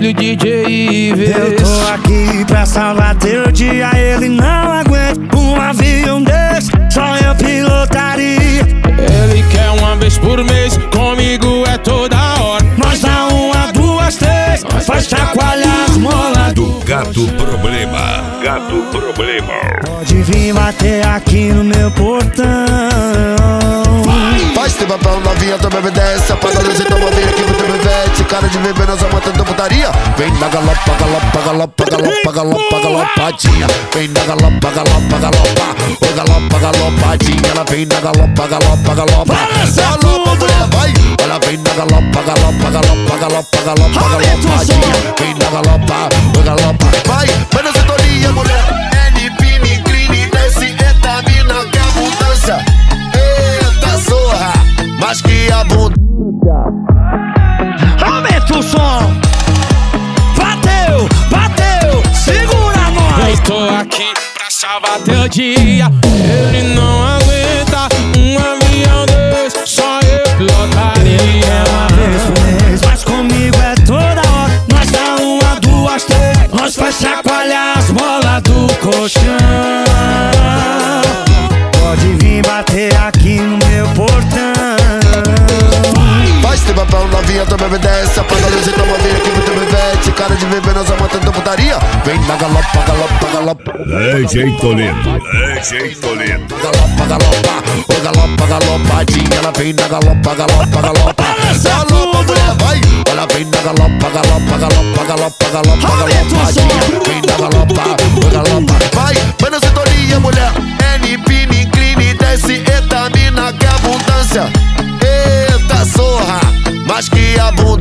BMW, DJ Ives. Eu tô aqui pra salvar teu dia, ele não aguenta um avião desse, só eu pilotaria. Ele quer uma vez por mês, comigo é toda hora. Nós dá uma, duas, três, faz chacoalhar as molas do Gato Problema. Gato Problema. Pode vir bater aqui no meu portão. Faz teu papel novinha, tu bebe desce, apaga a luz e toma vinho aqui pro teu bebete. Cara de bebê, nós vamos matando putaria. Vem na galopa, galopa, galopa, galopa, galopa, galopadinha. Vem na galopa, galopa, galopa, oi galopa, galopadinha. Ela vem na galopa, galopa, galopa, galopa, mulher, vai. Ela vem na galopa, galopa, galopa, galopa, galopa, galopadinha. Vem na galopa, oi galopa, vai. Vai na sintonia, mulher. N-Pini, Clean, desce, etamina, que abundância. Mas que abundância. Aumenta o som. Bateu, bateu, segura nós. Eu tô aqui pra salvar teu dia. Ele não aguenta um avião desse, só eu pilotaria. É uma vez por mês, mas comigo é toda hora. Nós dá uma, duas, três, nós faz chacoalhar as bolas do colchão. Pode vir bater aqui no meu portão. Faz teu papel novinha, tu bebe desce, apaga a luz e toma vinho aqui pro teu bebete. Cara de bebê, nós vamos matando putaria. Vem na galopa, galopa, galopa. DJ Toledo. DJ Toledo. Galopa, galopa, oi galopa, galopadinha. Ela vem na galopa, galopa, galopa. Galopa, mulher, vai. Ela vem na galopa, galopa, galopa, galopa, galopa, galopadinha. Vem na galopa, oi galopa, vai. Vai na sintonia, mulher. N-Pini, Clean, desce, etamina, que abundância. Eita zorra, mas que abundância.